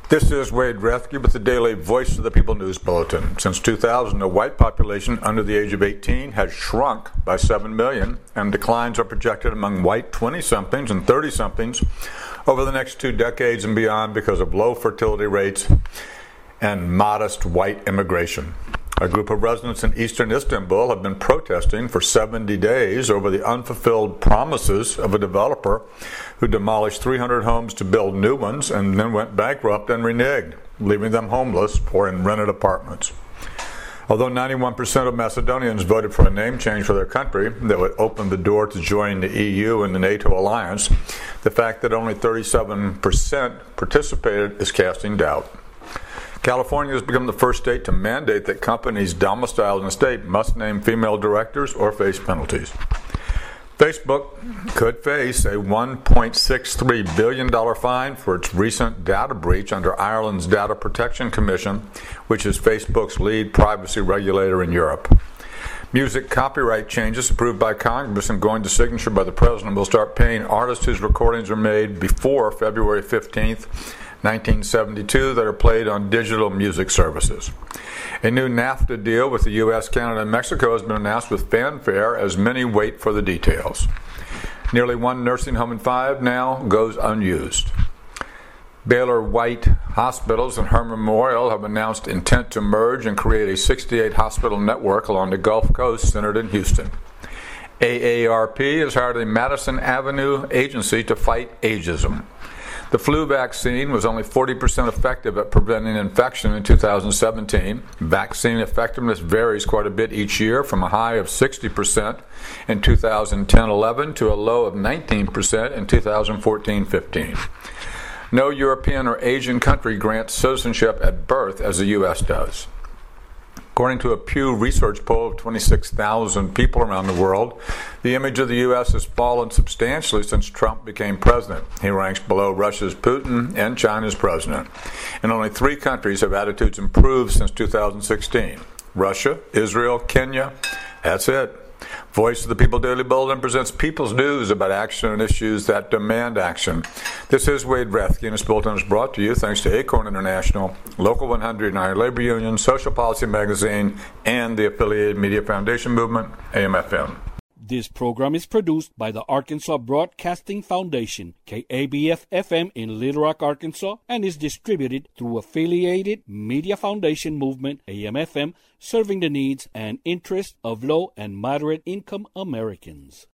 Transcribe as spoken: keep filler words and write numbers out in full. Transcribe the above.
This is Wade Rethke with the daily Voice of the People News Bulletin. Since two thousand, the white population under the age of eighteen has shrunk by seven million, and declines are projected among white twenty-somethings and thirty-somethings over the next two decades and beyond because of low fertility rates and modest white immigration. A group of residents in eastern Istanbul have been protesting for seventy days over the unfulfilled promises of a developer who demolished three hundred homes to build new ones and then went bankrupt and reneged, leaving them homeless or in rented apartments. Although ninety-one percent of Macedonians voted for a name change for their country that would open the door to joining the E U and the NATO alliance, the fact that only thirty-seven percent participated is casting doubt. California has become the first state to mandate that companies domiciled in the state must name female directors or face penalties. Facebook could face a one point six three billion dollars fine for its recent data breach under Ireland's Data Protection Commission, which is Facebook's lead privacy regulator in Europe. Music copyright changes approved by Congress and going to signature by the President will start paying artists whose recordings are made before February fifteenth, nineteen seventy-two that are played on digital music services. A new NAFTA deal with the U S, Canada, and Mexico has been announced with fanfare as many wait for the details. Nearly one nursing home in five now goes unused. Baylor White Hospitals and Herman Memorial have announced intent to merge and create a sixty-eight hospital network along the Gulf Coast centered in Houston. A A R P has hired a Madison Avenue agency to fight ageism. The flu vaccine was only forty percent effective at preventing infection in two thousand seventeen. Vaccine effectiveness varies quite a bit each year, from a high of sixty percent in two thousand ten eleven to a low of nineteen percent in two thousand fourteen fifteen. No European or Asian country grants citizenship at birth as the U S does. According to a Pew Research poll of twenty-six thousand people around the world, the image of the U S has fallen substantially since Trump became president. He ranks below Russia's Putin and China's president. And only three countries have attitudes improved since two thousand sixteen. Russia, Israel, Kenya. That's it. Voice of the People Daily Bulletin presents people's news about action and issues that demand action. This is Wade Rethke, and this bulletin is brought to you thanks to Acorn International, Local one hundred and our Labor Union, Social Policy Magazine, and the Affiliated Media Foundation Movement, A M F M. This program is produced by the Arkansas Broadcasting Foundation, K A B F F M in Little Rock, Arkansas, and is distributed through Affiliated Media Foundation Movement, A M F M, serving the needs and interests of low and moderate income Americans.